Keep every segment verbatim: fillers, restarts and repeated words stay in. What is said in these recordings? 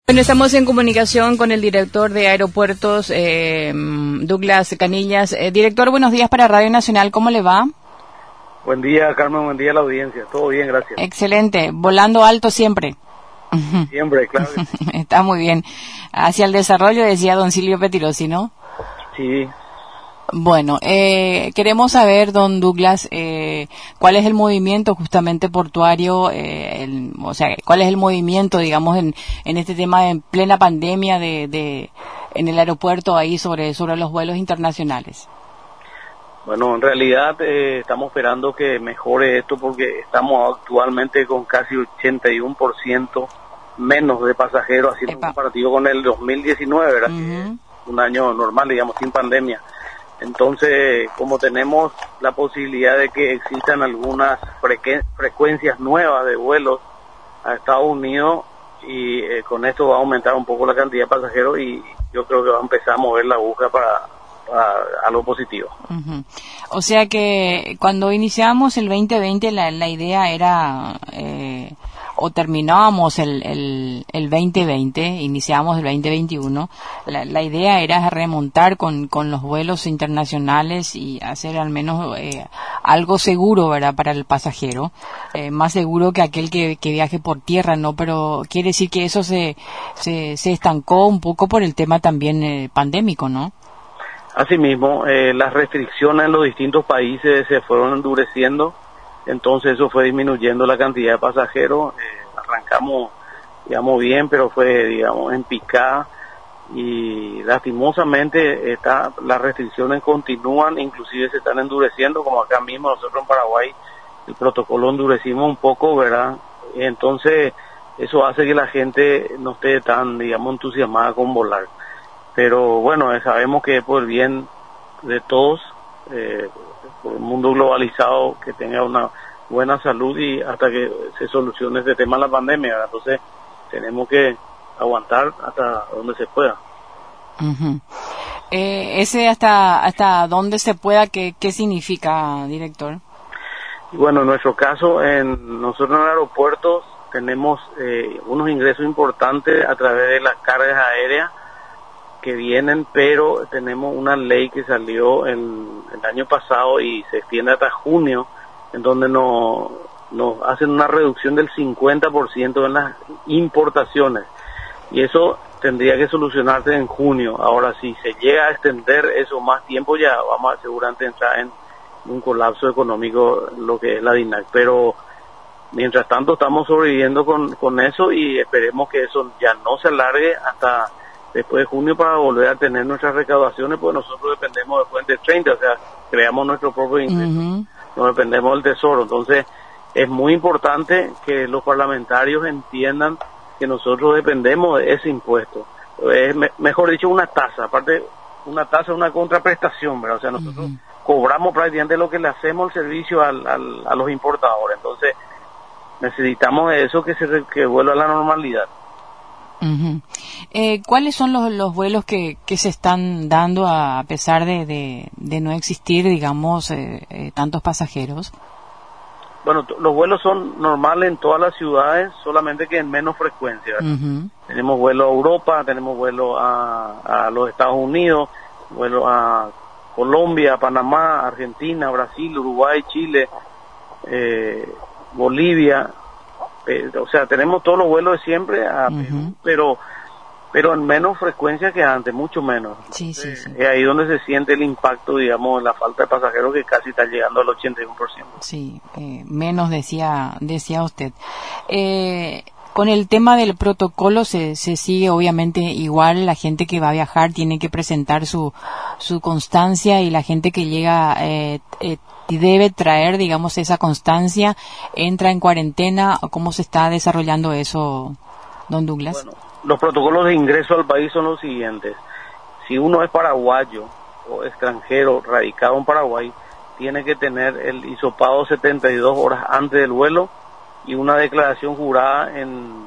Bueno, estamos en comunicación con el director de Aeropuertos, eh, Douglas Canillas. Eh, director, buenos días para Radio Nacional, ¿cómo le va? Buen día, Carmen, buen día a la audiencia. Todo bien, gracias. Excelente, volando alto siempre. Siempre, claro. Que sí. Está muy bien. Hacia el desarrollo, decía don Silvio Petirosi, ¿no? Sí. Bueno, eh, queremos saber, don Douglas, eh, cuál es el movimiento justamente portuario, eh, el, o sea, cuál es el movimiento, digamos, en, en este tema de en plena pandemia de, de en el aeropuerto ahí sobre sobre los vuelos internacionales. Bueno, en realidad eh, estamos esperando que mejore esto porque estamos actualmente con casi ochenta y uno por ciento menos de pasajeros, haciendo un comparativo con el dos mil diecinueve, ¿verdad? Uh-huh. Que es un año normal, digamos, sin pandemia. Entonces, como tenemos la posibilidad de que existan algunas frecu- frecuencias nuevas de vuelos a Estados Unidos, y eh, con esto va a aumentar un poco la cantidad de pasajeros y yo creo que va a empezar a mover la aguja para, para algo positivo. Uh-huh. O sea que cuando iniciamos el veinte veinte la, la idea era... Eh... o terminábamos el, el, el veinte veinte, iniciábamos el veinte veintiuno, la, la idea era remontar con, con los vuelos internacionales y hacer al menos eh, algo seguro, ¿verdad?, para el pasajero, eh, más seguro que aquel que, que viaje por tierra, ¿no? Pero quiere decir que eso se, se, se estancó un poco por el tema también eh, pandémico, ¿no? Asimismo, eh, las restricciones en los distintos países se fueron endureciendo. Entonces eso fue disminuyendo la cantidad de pasajeros. Eh, arrancamos, digamos, bien, pero fue, digamos, en picada y lastimosamente está, las restricciones continúan, inclusive se están endureciendo, como acá mismo nosotros en Paraguay el protocolo endurecimos un poco, ¿verdad? Entonces eso hace que la gente no esté tan, digamos, entusiasmada con volar. Pero bueno, eh, sabemos que es por el bien de todos, eh, por un mundo globalizado, que tenga una buena salud y hasta que se solucione este tema de la pandemia, ¿verdad? Entonces tenemos que aguantar hasta donde se pueda. Uh-huh. Eh, ese hasta hasta donde se pueda, ¿qué, qué significa, director? Y bueno, en nuestro caso, en nosotros en aeropuertos tenemos eh, unos ingresos importantes a través de las cargas aéreas que vienen, pero tenemos una ley que salió en, el año pasado y se extiende hasta junio, en donde nos, nos hacen una reducción del cincuenta por ciento en las importaciones, y eso tendría que solucionarse en junio. Ahora, si se llega a extender eso más tiempo, ya vamos a seguramente entrar en un colapso económico, lo que es la D I N A C, pero mientras tanto estamos sobreviviendo con, con eso y esperemos que eso ya no se alargue hasta después de junio para volver a tener nuestras recaudaciones, pues nosotros dependemos del puente treinta, o sea, creamos nuestro propio ingreso, uh-huh. No dependemos del tesoro. Entonces es muy importante que los parlamentarios entiendan que nosotros dependemos de ese impuesto, es me, mejor dicho una tasa, aparte una tasa es una contraprestación, ¿verdad? O sea, nosotros uh-huh. cobramos prácticamente lo que le hacemos el servicio al, al, a los importadores. Entonces necesitamos eso, que se que vuelva a la normalidad. Uh-huh. Eh, ¿Cuáles son los, los vuelos que, que se están dando a, a pesar de, de, de no existir, digamos, eh, eh, tantos pasajeros? Bueno, t- los vuelos son normales en todas las ciudades, solamente que en menos frecuencia. Uh-huh. Tenemos vuelo a Europa, tenemos vuelo a, a los Estados Unidos, vuelo a Colombia, Panamá, Argentina, Brasil, Uruguay, Chile, eh, Bolivia. Eh, o sea, tenemos todos los vuelos de siempre a uh-huh. Perú, pero pero en menos frecuencia que antes, mucho menos. Sí, sí, sí. Es ahí donde se siente el impacto, digamos, la falta de pasajeros, que casi está llegando al ochenta y uno por ciento. Sí, eh, menos decía decía usted. Eh, con el tema del protocolo se, se sigue obviamente igual. La gente que va a viajar tiene que presentar su su constancia, y la gente que llega eh, eh, debe traer, digamos, esa constancia, entra en cuarentena. ¿Cómo se está desarrollando eso, don Douglas? Bueno, los protocolos de ingreso al país son los siguientes. Si uno es paraguayo o extranjero radicado en Paraguay, tiene que tener el hisopado setenta y dos horas antes del vuelo y una declaración jurada en,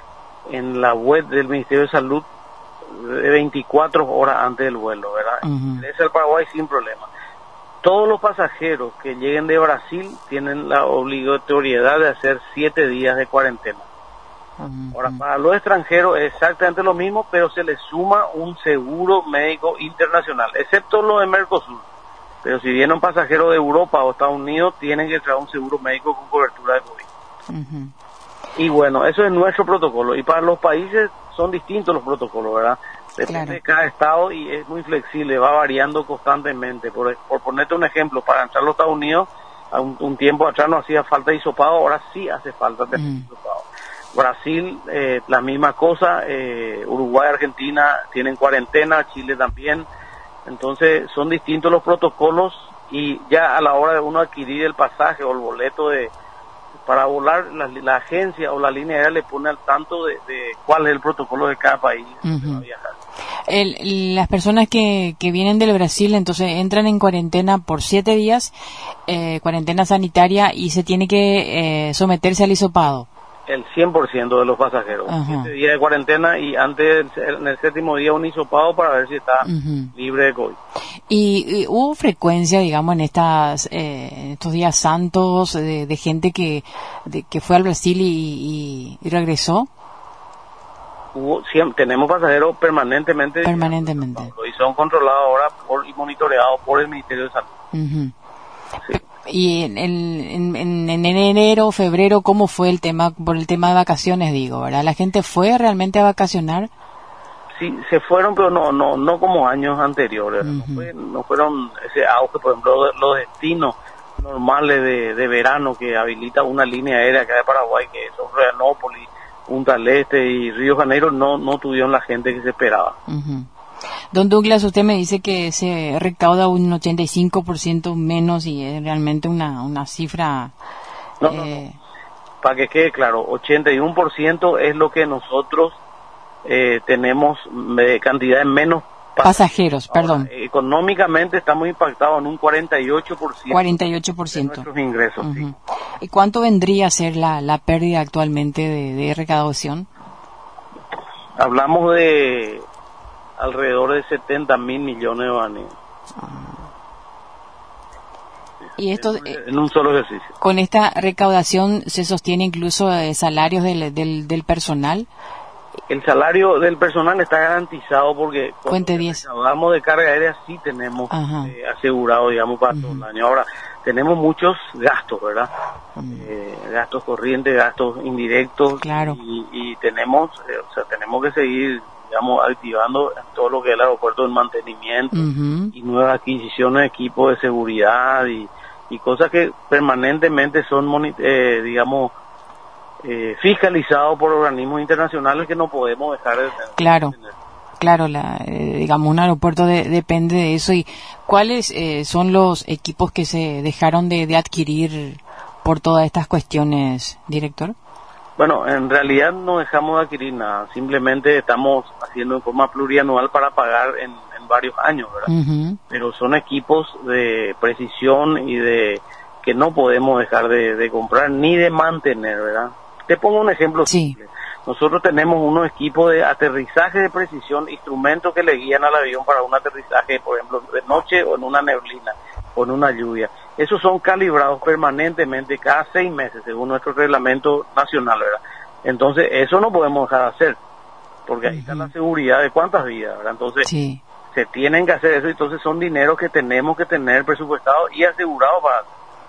en la web del Ministerio de Salud de veinticuatro horas antes del vuelo, ¿verdad? Uh-huh. Es el Paraguay sin problema. Todos los pasajeros que lleguen de Brasil tienen la obligatoriedad de hacer siete días de cuarentena. Uh-huh. Ahora, para los extranjeros es exactamente lo mismo, pero se les suma un seguro médico internacional, excepto lo de Mercosur. Pero si viene un pasajero de Europa o Estados Unidos, tienen que traer un seguro médico con cobertura de COVID. Uh-huh. Y bueno, eso es nuestro protocolo. Y para los países son distintos los protocolos, ¿verdad? Depende Claro. de cada estado y es muy flexible, va variando constantemente. Por, por ponerte un ejemplo, para entrar a los Estados Unidos, a un, un tiempo atrás no hacía falta hisopado, ahora sí hace falta tener Mm. hisopado. Brasil, eh, la misma cosa, eh, Uruguay, Argentina tienen cuarentena, Chile también. Entonces son distintos los protocolos y ya a la hora de uno adquirir el pasaje o el boleto de para volar, la, la agencia o la línea aérea le pone al tanto de, de cuál es el protocolo de cada país Uh-huh. que va a viajar. El, las personas que, que vienen del Brasil, entonces entran en cuarentena por siete días, eh, cuarentena sanitaria, y se tiene que eh, someterse al hisopado. El cien por ciento de los pasajeros. Ajá. Siete días de cuarentena y antes, en el séptimo día, un hisopado para ver si está Uh-huh. libre de COVID. Y, y hubo frecuencia, digamos, en estas eh, en estos días santos de, de gente que de, que fue al Brasil y, y, y regresó Hubo, siempre, tenemos pasajeros permanentemente. permanentemente. Y son controlados ahora por, y monitoreados por el Ministerio de Salud. Uh-huh. Sí. Y en, en, en, en enero, febrero, ¿cómo fue el tema, por el tema de vacaciones, digo, ¿verdad? ¿La gente fue realmente a vacacionar? Sí, se fueron, pero no no no como años anteriores. Uh-huh. no, fue, no fueron ese auge, por ejemplo, de, los destinos normales de, de verano que habilita una línea aérea acá de Paraguay, que son Florianópolis, Punta del Este y Río de Janeiro, no, no tuvieron la gente que se esperaba. Uh-huh. Don Douglas, usted me dice que se recauda un ochenta y cinco por ciento menos y es realmente una, una cifra... No, no, eh, no. Para que quede claro, ochenta y uno por ciento es lo que nosotros eh, tenemos de cantidad de menos pasajeros, Ahora, perdón, económicamente estamos impactados en un cuarenta y ocho por ciento cuarenta y ocho por de ciento. nuestros ingresos. Uh-huh. Sí. ¿Y cuánto vendría a ser la, la pérdida actualmente de, de recaudación? Hablamos de alrededor de setenta mil millones de guaraníes. Y esto, en, eh, en un solo ejercicio. con esta recaudación se sostiene incluso eh, salarios del, del, del personal. El salario del personal está garantizado porque Cuente diez. hablamos de carga aérea, sí tenemos eh, asegurado, digamos, para uh-huh. todo el año. Ahora, tenemos muchos gastos, ¿verdad? Uh-huh. Eh, gastos corrientes, gastos indirectos. Claro. Y, y tenemos, eh, o sea, tenemos que seguir, digamos, activando todo lo que es el aeropuerto de mantenimiento uh-huh. y nuevas adquisiciones de equipos de seguridad y, y cosas que permanentemente son, eh, digamos, Eh, fiscalizado por organismos internacionales que no podemos dejar de tener. Claro, claro, la, eh, digamos, un aeropuerto de, depende de eso. ¿Y cuáles eh, son los equipos que se dejaron de, de adquirir por todas estas cuestiones, director? Bueno, en realidad no dejamos de adquirir nada, simplemente estamos haciendo en forma plurianual para pagar en, en varios años, ¿verdad? Uh-huh. Pero son equipos de precisión y de que no podemos dejar de, de comprar ni de mantener, ¿verdad? Te pongo un ejemplo sí. simple. Nosotros tenemos unos equipos de aterrizaje de precisión, instrumentos que le guían al avión para un aterrizaje, por ejemplo, de noche o en una neblina o en una lluvia. Esos son calibrados permanentemente cada seis meses, según nuestro reglamento nacional, ¿verdad? Entonces, eso no podemos dejar de hacer, porque ahí uh-huh. está la seguridad de cuántas vidas, ¿verdad? Entonces, sí. se tienen que hacer eso, entonces son dineros que tenemos que tener presupuestados y asegurados para...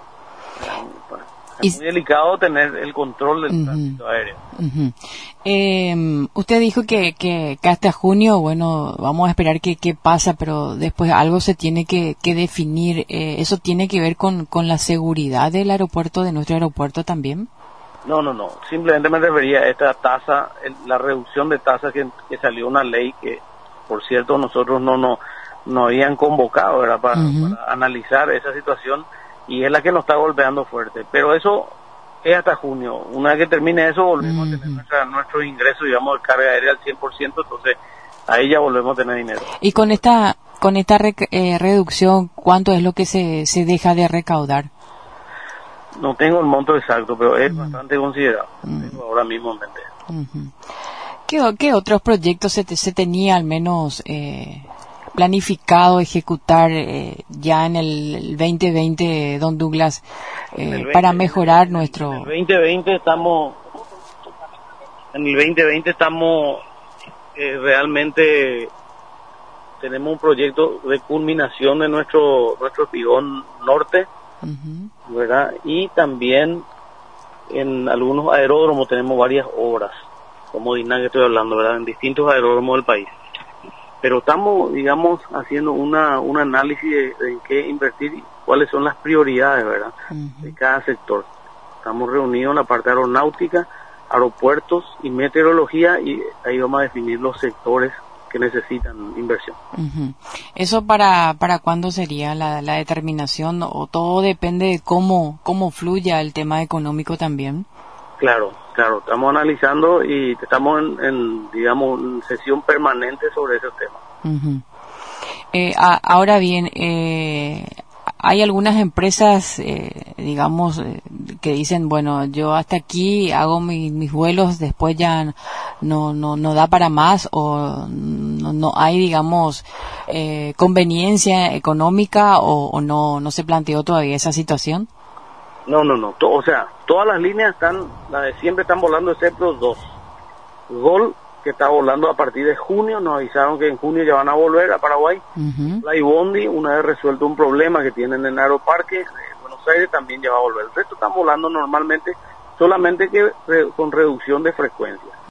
para Es muy delicado tener el control del uh-huh. tránsito aéreo. Uh-huh. Eh, usted dijo que, que, que hasta junio, bueno, vamos a esperar qué que pasa, pero después algo se tiene que, que definir. Eh, ¿Eso tiene que ver con, con la seguridad del aeropuerto, de nuestro aeropuerto también? No, no, no. Simplemente me refería a esta tasa, la reducción de tasas que, que salió una ley que, por cierto, nosotros no no, no habían convocado, ¿verdad? Para, uh-huh. para analizar esa situación. Y es la que nos está golpeando fuerte. Pero eso es hasta junio. Una vez que termine eso, volvemos uh-huh. a tener nuestra, nuestros ingresos, digamos, de carga aérea al cien por ciento. Entonces, ahí ya volvemos a tener dinero. Y con esta con esta rec- eh, reducción, ¿cuánto es lo que se, se deja de recaudar? No tengo el monto exacto, pero es uh-huh. bastante considerable. Uh-huh. Tengo ahora mismo en mente. Uh-huh. ¿Qué, ¿Qué otros proyectos se, te, se tenía al menos... Eh, planificado ejecutar eh, ya en el veinte veinte, don Douglas, eh, el veinte, para mejorar nuestro... En el veinte veinte estamos en el veinte veinte estamos eh, realmente, tenemos un proyecto de culminación de nuestro nuestro espigón norte, uh-huh. ¿verdad? Y también en algunos aeródromos tenemos varias obras, como Diná que estoy hablando, ¿verdad? En distintos aeródromos del país. Pero estamos, digamos, haciendo una un análisis de, de en qué invertir y cuáles son las prioridades, ¿verdad? Uh-huh. De cada sector. Estamos reunidos en la parte aeronáutica, aeropuertos y meteorología, y ahí vamos a definir los sectores que necesitan inversión. Uh-huh. ¿Eso para para cuándo sería la, la determinación, o todo depende de cómo cómo fluya el tema económico también? Claro, claro, estamos analizando y estamos en, en digamos, en sesión permanente sobre ese tema. Uh-huh. Eh, a, ahora bien, eh, hay algunas empresas, eh, digamos, eh, que dicen, bueno, yo hasta aquí hago mi, mis vuelos, después ya no no no da para más, o no, no hay, digamos, eh, conveniencia económica, o, o no no se planteó todavía esa situación. No, no, no, to, o sea, todas las líneas están, las de siempre están volando excepto dos. Gol, que está volando a partir de junio, nos avisaron que en junio ya van a volver a Paraguay. Uh-huh. Flybondi, una vez resuelto un problema que tienen en el Aeroparque de Buenos Aires, también ya va a volver. El resto están volando normalmente, solamente que re, con reducción de frecuencia.